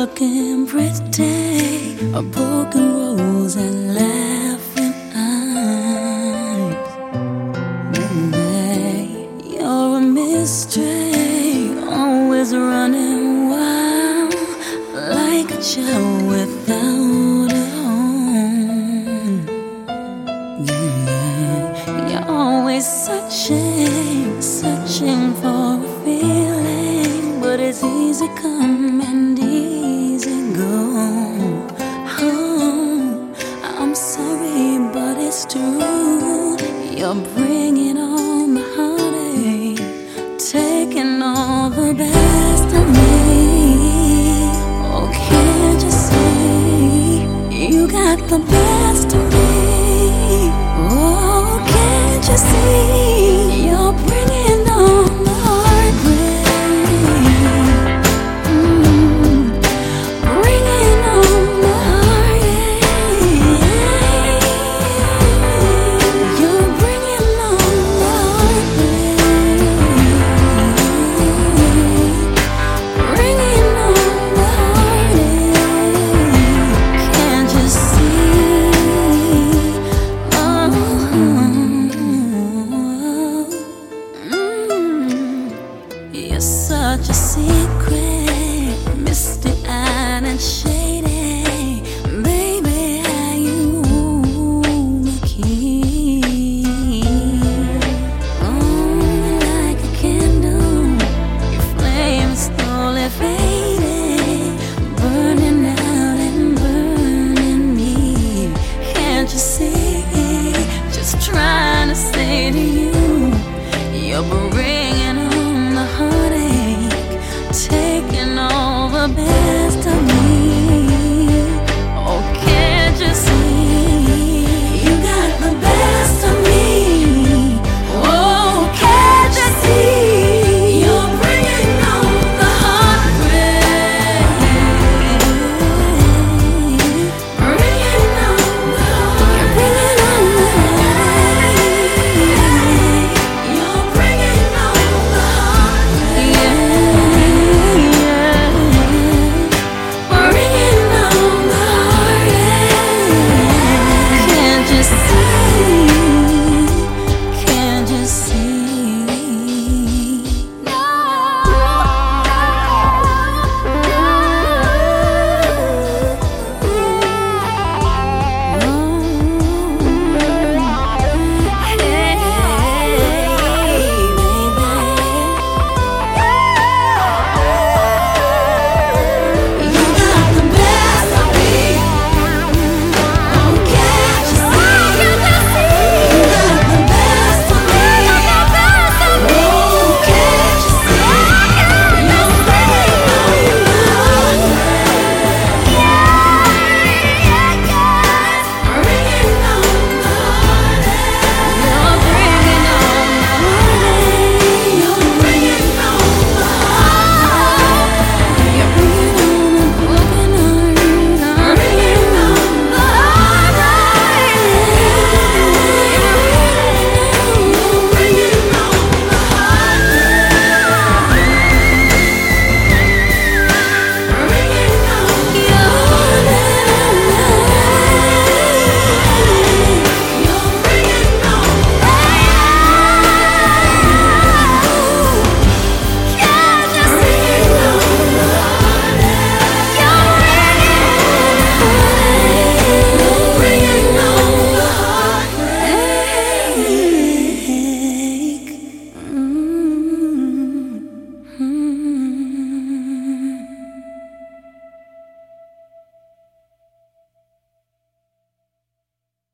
looking pretty, a broken rose and laughing eyes. Baby, you're a mystery, always running wild, like a child without a home. Yeah, you're always searching for a feeling, but it's easy come and easy go. Oh, I'm sorry, but it's true. You're bringing on the heartache, taking all the best of me. Oh, can't you see? You got the best